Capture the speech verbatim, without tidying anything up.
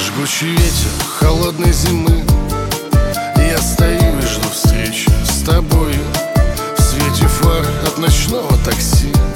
Жгучий ветер холодной зимы, я стою и жду встречи с тобою в свете фар от ночного такси.